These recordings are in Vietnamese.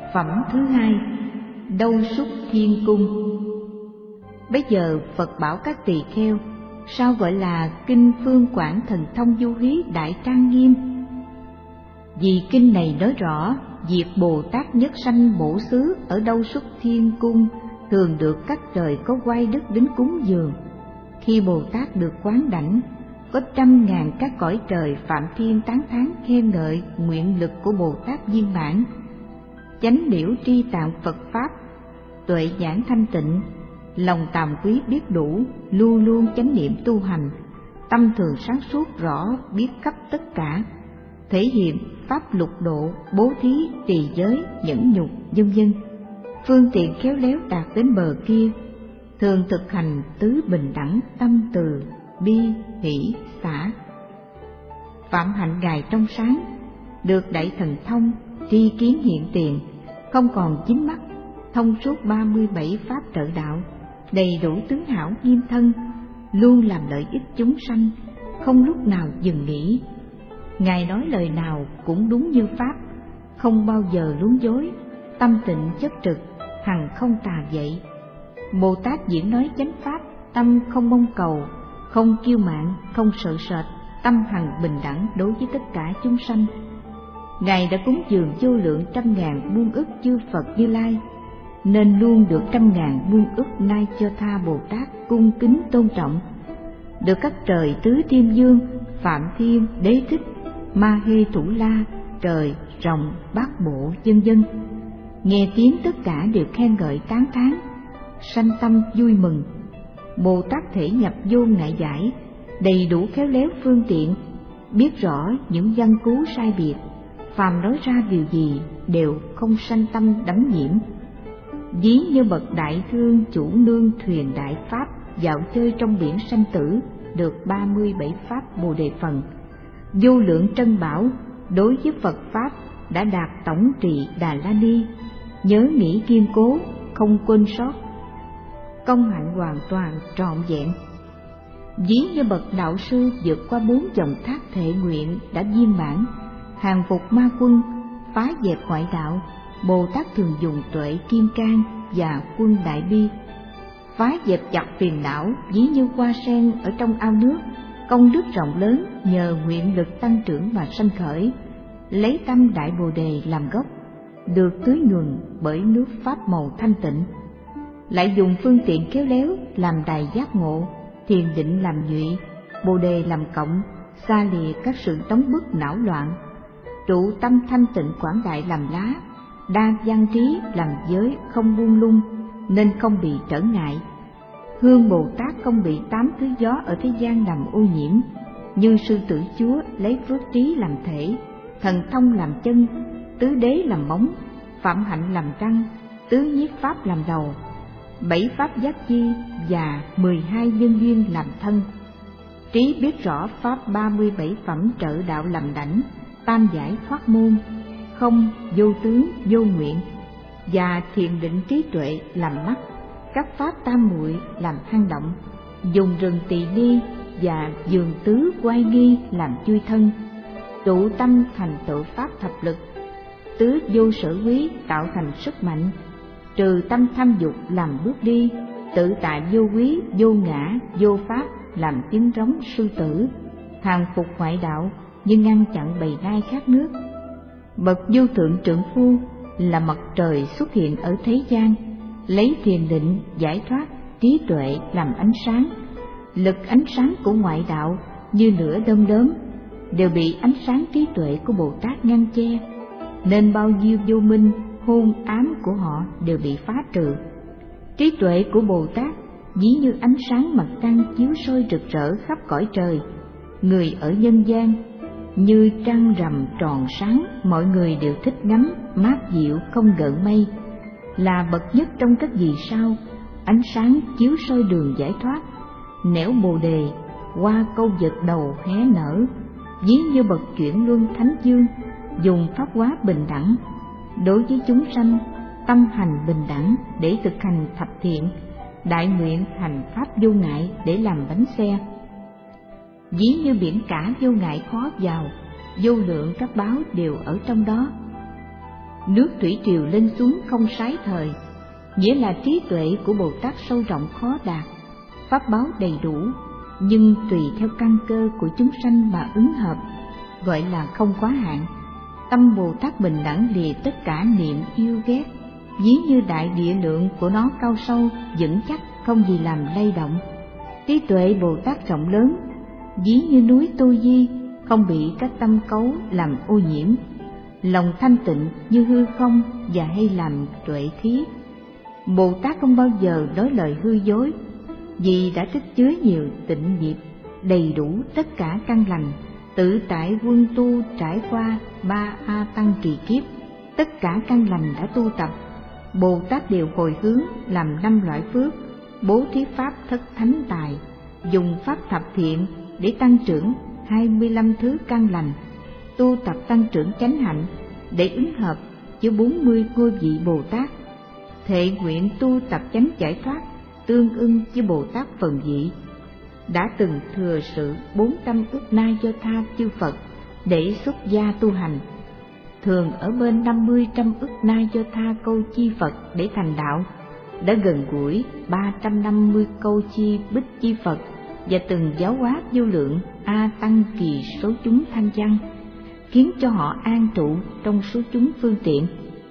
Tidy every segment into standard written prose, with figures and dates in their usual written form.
Phẩm thứ hai, Đâu Xuất Thiên Cung. Bây giờ Phật bảo các tỳ kheo, sao gọi là kinh Phương Quảng Thần Thông Du Hí đại trang nghiêm? Vì kinh này nói rõ việc Bồ Tát nhất sanh bổ xứ ở Đâu Xuất Thiên Cung thường được các trời có oai đức đến cúng dường. Khi Bồ Tát được quán đảnh, có 100.000 các cõi trời phạm thiên tán thán khen ngợi nguyện lực của Bồ Tát viên mãn. Chánh điểu tri tạng Phật pháp, tuệ nhãn thanh tịnh, lòng tàm quý biết đủ, luôn luôn chánh niệm tu hành, tâm thường sáng suốt rõ biết khắp tất cả, thể hiện pháp lục độ, bố thí, trì giới, nhẫn nhục, vân vân. Phương tiện khéo léo đạt đến bờ kia, thường thực hành tứ bình đẳng, tâm từ, bi, hỷ, xả. Phạm hạnh Ngài trong sáng, được đại thần thông, tri kiến hiện tiền, không còn chính mắt, thông suốt 37 pháp trợ đạo, đầy đủ tướng hảo nghiêm thân, luôn làm lợi ích chúng sanh, không lúc nào dừng nghỉ. Ngài nói lời nào cũng đúng như pháp, không bao giờ luống dối, tâm tịnh chất trực, hằng không tà dậy. Bồ Tát diễn nói chánh pháp, tâm không mong cầu, không kiêu mạn, không sợ sệt, tâm hằng bình đẳng đối với tất cả chúng sanh. Ngài đã cúng dường vô lượng 100.000 muôn ức chư Phật Như Lai, nên luôn được 100.000 muôn ức nay cho tha Bồ Tát cung kính tôn trọng. Được các trời tứ thiên vương, Phạm Thiên, Đế Thích, Ma Hê Thủ La, trời, rồng, bát bộ, vân vân, nghe tiếng tất cả đều khen ngợi tán thán, sanh tâm vui mừng. Bồ Tát thể nhập vô ngại giải, đầy đủ khéo léo phương tiện, biết rõ những văn cú sai biệt, phàm nói ra điều gì đều không sanh tâm đắm nhiễm. Ví như bậc đại thương chủ nương thuyền đại pháp, dạo chơi trong biển sanh tử, được 37 pháp Bồ Đề phần, vô lượng trân bảo, đối với Phật pháp đã đạt tổng trị Đà La Ni, nhớ nghĩ kiên cố, không quên sót, công hạnh hoàn toàn trọn vẹn. Ví như bậc đạo sư vượt qua 4 dòng thác thệ nguyện đã viên mãn, hàng phục ma quân, phá dẹp ngoại đạo. Bồ Tát thường dùng tuệ kim cang và quân đại bi, phá dẹp chặt phiền não, ví như hoa sen ở trong ao nước, công đức rộng lớn nhờ nguyện lực tăng trưởng mà sanh khởi, lấy tâm đại Bồ Đề làm gốc, được tưới nhuần bởi nước pháp màu thanh tịnh. Lại dùng phương tiện khéo léo làm đài giác ngộ, thiền định làm nhụy, Bồ Đề làm cộng, xa lìa các sự tống bức não loạn, trụ tâm thanh tịnh quảng đại làm lá, đa văn trí làm giới không buông lung, nên không bị trở ngại. Hương Bồ Tát không bị 8 thứ gió ở thế gian làm ô nhiễm, như sư tử chúa lấy phước trí làm thể, thần thông làm chân, tứ đế làm móng, phạm hạnh làm răng, tứ nhiếp pháp làm đầu, 7 pháp giác chi và 12 nhân duyên làm thân. Trí biết rõ pháp 37 phẩm trợ đạo làm đảnh, tam giải thoát môn, không, vô tướng, vô nguyện, và thiền định trí tuệ làm mắt, các pháp tam muội làm hang động, dùng rừng tỳ ni và vườn tứ quay nghi làm chui thân, tụ tâm thành tựu pháp thập lực, tứ vô sở quý tạo thành sức mạnh, trừ tâm tham dục làm bước đi, tự tại vô quý, vô ngã, vô pháp làm tiếng rống sư tử, hàng phục ngoại đạo như ngăn chặn bầy nai khát nước. Bậc vô thượng trượng phu là mặt trời xuất hiện ở thế gian, lấy thiền định giải thoát trí tuệ làm ánh sáng. Lực ánh sáng của ngoại đạo như lửa đom đóm đều bị ánh sáng trí tuệ của Bồ Tát ngăn che, nên bao nhiêu vô minh hôn ám của họ đều bị phá trừ. Trí tuệ của Bồ Tát ví như ánh sáng mặt trăng chiếu soi rực rỡ khắp cõi trời. Người ở nhân gian như trăng rằm tròn sáng, mọi người đều thích ngắm, mát dịu không gợn mây, là bậc nhất trong các vì sao, ánh sáng chiếu soi đường giải thoát. Nẻo Bồ Đề qua câu vật đầu hé nở, ví như bậc chuyển luân thánh dương, dùng pháp hóa bình đẳng đối với chúng sanh, tâm hành bình đẳng để thực hành thập thiện, đại nguyện hành pháp vô ngại để làm bánh xe. Ví như biển cả vô ngại khó vào, vô lượng các báo đều ở trong đó. nước thủy triều lên xuống không sái thời, nghĩa là trí tuệ của Bồ Tát sâu rộng khó đạt, pháp báo đầy đủ, nhưng tùy theo căn cơ của chúng sanh mà ứng hợp, gọi là không quá hạn. Tâm Bồ Tát bình đẳng lìa tất cả niệm yêu ghét, ví như đại địa lượng của nó cao sâu, vững chắc, không gì làm lay động. Trí tuệ Bồ Tát rộng lớn, ví như núi Tô Di, không bị các tâm cấu làm ô nhiễm. Lòng thanh tịnh như hư không và hay làm tuệ khí. Bồ Tát không bao giờ nói lời hư dối, vì đã tích chứa nhiều tịnh nghiệp, đầy đủ tất cả căn lành, tự tại quân tu trải qua 3 A Tăng kỳ kiếp, tất cả căn lành đã tu tập. Bồ Tát đều hồi hướng làm 5 loại phước, bố thí pháp thất thánh tài, dùng pháp thập thiện để tăng trưởng 25 thứ căn lành, tu tập tăng trưởng chánh hạnh để ứng hợp với 40 ngôi vị Bồ Tát, thệ nguyện tu tập chánh giải thoát tương ưng với Bồ Tát phần vị. Đã từng thừa sự 400 ức na do tha chư Phật để xuất gia tu hành, thường ở bên 50 ức na do tha câu chi Phật để thành đạo, đã gần gũi 350 câu chi bích chi Phật và từng giáo hóa vô lượng A Tăng kỳ số chúng thanh văn, khiến cho họ an trụ trong số chúng phương tiện.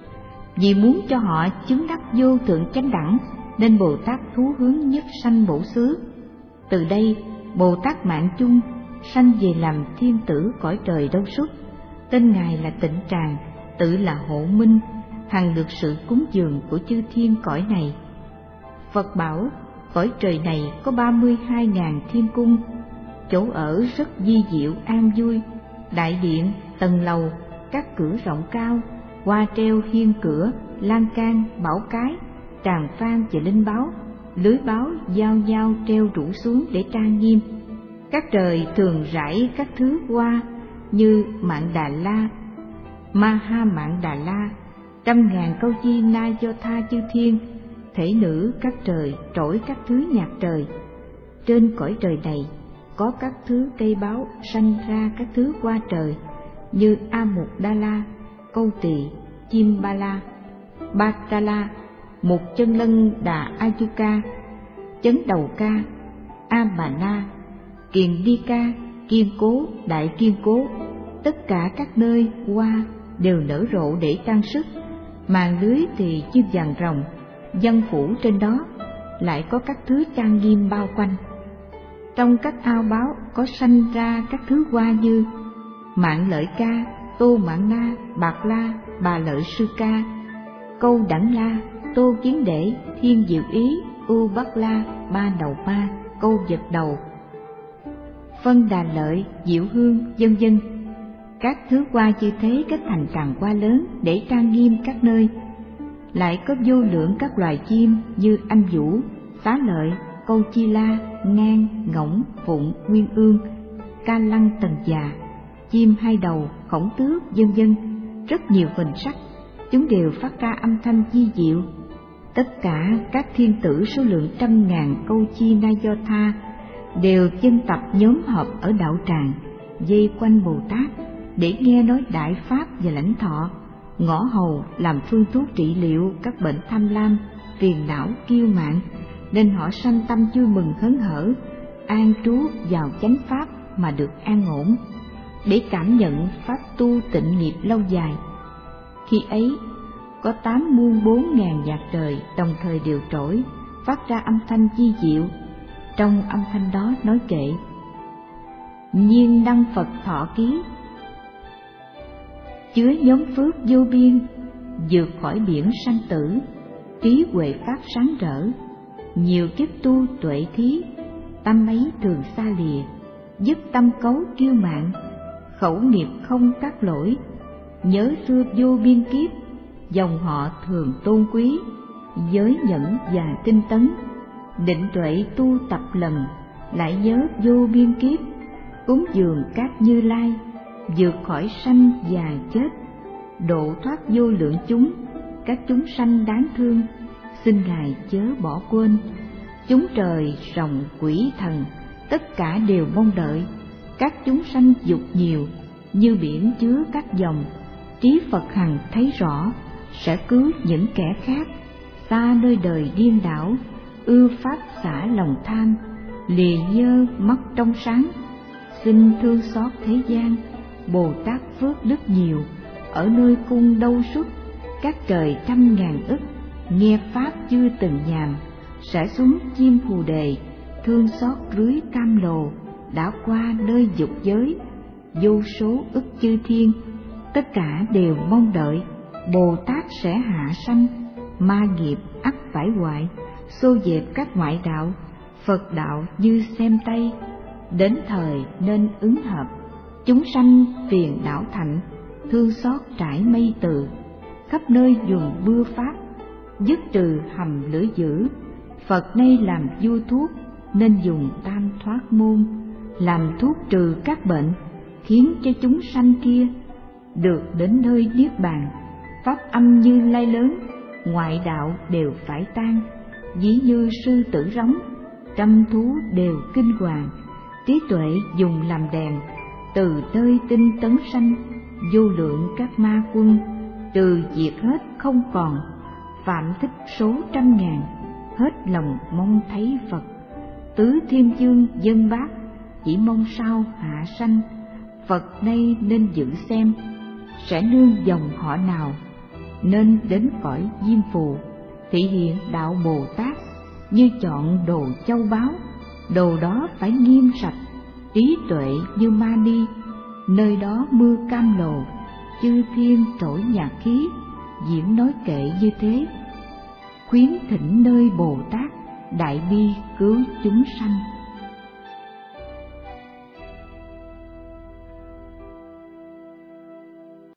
Vì muốn cho họ chứng đắc vô thượng chánh đẳng, nên Bồ Tát thú hướng nhất sanh bổ xứ. Từ đây Bồ Tát Mạng Chung sanh về làm thiên tử cõi trời Đâu Xuất. Tên ngài là Tịnh Tràng, tự là Hộ Minh, hằng được sự cúng dường của chư thiên cõi này. Phật bảo cõi trời này có 32.000 thiên cung, chỗ ở rất di diệu an vui, đại điện, tầng lầu, các cửa rộng cao, hoa treo hiên cửa, lan can, bảo cái, tràng phan và linh báo, lưới báo giao giao treo rủ xuống để trang nghiêm. Các trời thường rải các thứ hoa như Mạn Đà La, Ma Ha Mạn Đà La, 100.000 câu chi na do tha chư thiên, thể nữ các trời trỗi các thứ nhạc trời. Trên cõi trời này có các thứ cây báo sanh ra các thứ hoa trời như A Mục Đa La, Câu Tỳ, Chim Ba La, Ba Ta La, Mục Chân Lân Đà A Du Ca, Chấn Đầu Ca, A Bà Na, Kiền Đi Ca, Kiên Cố, Đại Kiên Cố. Tất cả các nơi hoa đều nở rộ để trang sức, màn lưới thì chim vàng rồng, dân phủ trên đó lại có các thứ trang nghiêm bao quanh. Trong các ao báo có sanh ra các thứ hoa như Mạn Lợi Ca, Tô Mạn Na, Bạc La, Bà Lợi Sư Ca, Câu Đẳng La, Tô Kiến Đệ, Thiên Diệu Ý, U Bắc La, Ba Đầu Ma, Câu Vật Đầu, Phân Đà Lợi, Diệu Hương, vân vân. Các thứ hoa như thế kết thành tràng hoa lớn để trang nghiêm các nơi. Lại có vô lượng các loài chim như Anh Vũ, Xá Lợi, Câu Chi La, Ngan, Ngỗng, Phụng, Nguyên Ương, Ca Lăng Tần Già, chim hai đầu, khổng tước, vân vân, rất nhiều hình sắc. Chúng đều phát ra âm thanh di diệu. Tất cả các thiên tử số lượng 100.000 câu chi na do tha đều dân tập nhóm họp ở đạo tràng, vây quanh Bồ Tát để nghe nói đại pháp và lãnh thọ, ngõ hầu làm phương thuốc trị liệu các bệnh tham lam, phiền não, kiêu mạn, nên họ sanh tâm vui mừng hớn hở, an trú vào chánh pháp mà được an ổn, để cảm nhận pháp tu tịnh nghiệp lâu dài. Khi ấy có 8 muôn 4.000 nhạc trời đồng thời đều trỗi, phát ra âm thanh chi diệu. Trong âm thanh đó nói kệ: Nhiên đăng Phật thọ ký, chứa nhóm phước vô biên, vượt khỏi biển sanh tử, trí huệ pháp sáng rỡ, nhiều kiếp tu tuệ thí, tâm ấy thường xa lìa, dứt tâm cấu kiêu mạn, khẩu nghiệp không các lỗi, nhớ xưa vô biên kiếp, dòng họ thường tôn quý, giới nhẫn và tinh tấn, định tuệ tu tập lần, lại nhớ vô biên kiếp, cúng dường các Như Lai, vượt khỏi sanh già chết, độ thoát vô lượng chúng, các chúng sanh đáng thương, xin Ngài chớ bỏ quên. Chúng trời rồng quỷ thần tất cả đều mong đợi, các chúng sanh dục nhiều như biển chứa các dòng, trí Phật hằng thấy rõ, sẽ cứu những kẻ khác xa nơi đời điên đảo, ưa pháp xả lòng tham, lìa dơ mắt trong sáng. Xin thương xót thế gian, Bồ Tát phước đức nhiều, ở nơi cung Đâu Xuất, các trời trăm ngàn ức, nghe pháp chưa từng nhàm, sẽ xuống chim Phù Đề, thương xót rưới cam lồ, đã qua nơi dục giới. Vô số ức chư thiên, tất cả đều mong đợi Bồ Tát sẽ hạ sanh, ma nghiệp ắt phải hoại, xô dẹp các ngoại đạo, Phật đạo như xem tay, đến thời nên ứng hợp. Chúng sanh phiền não thạnh, thương xót trải mây từ, khắp nơi dùng bưa pháp, dứt trừ hầm lửa dữ. Phật nay làm vua thuốc, nên dùng tam thoát môn, làm thuốc trừ các bệnh, khiến cho chúng sanh kia được đến nơi niết bàn. Pháp âm Như Lai lớn, ngoại đạo đều phải tan, ví như sư tử rống, trăm thú đều kinh hoàng. Trí tuệ dùng làm đèn, từ nơi tinh tấn sanh, vô lượng các ma quân, trừ diệt hết không còn. Phạm thích số trăm ngàn, hết lòng mong thấy Phật. Tứ thiên dương dân bác, chỉ mong sao hạ sanh. Phật nay nên giữ xem, sẽ nương dòng họ nào, nên đến cõi Diêm Phù, thị hiện đạo Bồ Tát, như chọn đồ châu báu. Đồ đó phải nghiêm sạch, trí tuệ như ma ni, nơi đó mưa cam lồ, chư thiên trỗi nhạc khí, diễn nói kệ như thế. Khuyến thỉnh nơi Bồ Tát, đại bi cứu chúng sanh.